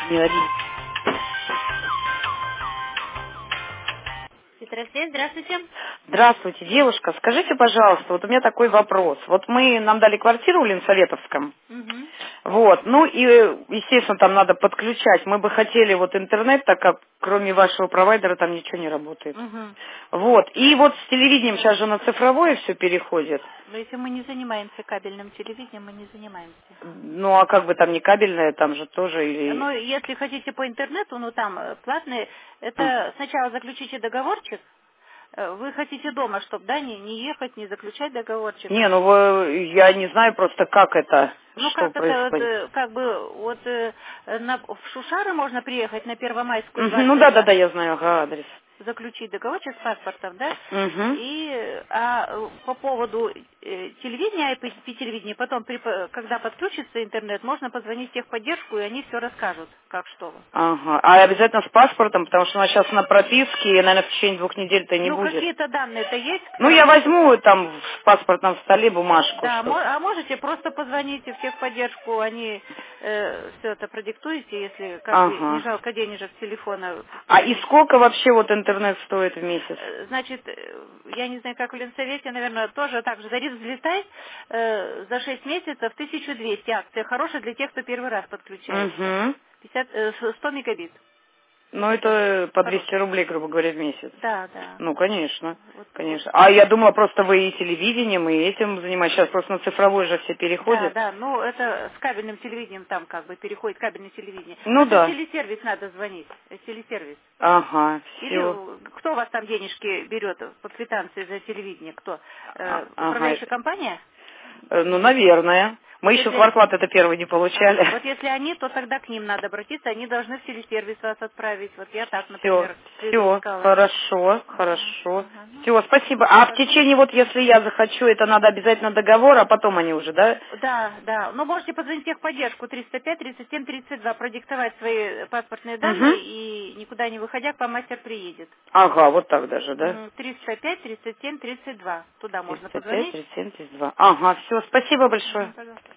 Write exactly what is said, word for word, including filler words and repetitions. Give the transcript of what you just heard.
Не один. Петросвет, здравствуйте. Здравствуйте, девушка. Скажите, пожалуйста, вот у меня такой вопрос. Вот мы, нам дали квартиру в Ленсоветовском. Угу. Вот, ну и, естественно, там надо подключать. Мы бы хотели вот интернет, так как кроме вашего провайдера там ничего не работает. Угу. Вот, и вот с телевидением сейчас же на цифровое все переходит. Но если мы не занимаемся кабельным телевидением, мы не занимаемся. Ну, а как бы там не кабельное, там же тоже или... Но если хотите по интернету, ну там э, платные, это сначала заключите договорчик. Э, Вы хотите дома, чтобы, да, не, не ехать, не заключать договорчик. Не, ну вы- я не знаю просто, как это, Ну что как это, вот, происходит. э, как бы, вот э, на, в Шушары можно приехать на Первомайскую Мгм, ну двадцать два. да-да-да, я знаю, ага, адрес. Заключить договорчик с паспортом, да, Угу. и а, э, по поводу э, телевидения и по телевидению, потом, при по- когда подключится интернет, можно позвонить в техподдержку, и они все расскажут, как что. Ага. А обязательно с паспортом, потому что у нас сейчас на прописке, и, наверное, в течение двух недель-то не Ну, будет. какие-то данные-то есть? Ну, я возьму там в паспортном столе бумажку, Да, что... мо- а можете просто позвоните в техподдержку, они все это продиктуете, если как бы не Ага. жалко денежек телефона. А и сколько вообще вот интернет стоит в месяц? Э, Значит, э, я не знаю, как в Ленсовете, наверное, тоже так же. Тариф взлетает э, за шесть месяцев тысяча двести акция. Хорошая для тех, кто первый раз подключается. Угу. пятьдесят, э, с- сто мегабит. Ну, Это это по двести хороший. рублей, грубо говоря, в месяц. Да, да. Ну, конечно, Вот, вот. конечно. А я думала, просто вы и телевидением, и этим занимаетесь. Сейчас просто на цифровой же все Да, переходят. да, ну это с кабельным телевидением там как бы переходит кабельное телевидение. Но Ну это в да. телесервис надо звонить, э, телесервис. Ага, Или все. э, кто у вас там денежки берет по квитанции за телевидение? Кто? Э, Ага, управляющая это... компания? э, Ну, наверное. Мы Вот еще если, квартплаты это первый не ага, получали. вот если они, то тогда к ним надо обратиться, они должны в телесервис вас отправить. Вот я так, Все, например, все, искала. хорошо, Ага, хорошо. ага, ну, Все, спасибо. А в пожалуйста. течение, вот если я захочу, это надо обязательно договор, а потом они уже, да? Да, да. Ну, можете позвонить в техподдержку триста пять тридцать семь тридцать два, продиктовать свои паспортные данные Угу. и никуда не выходя, к вам мастер приедет. Ага, вот так даже, да? Мгм, триста пять тридцать семь тридцать два. Туда можно триста пять, позвонить. тридцать семь, тридцать два. Ага, все, спасибо Мгм, большое. пожалуйста.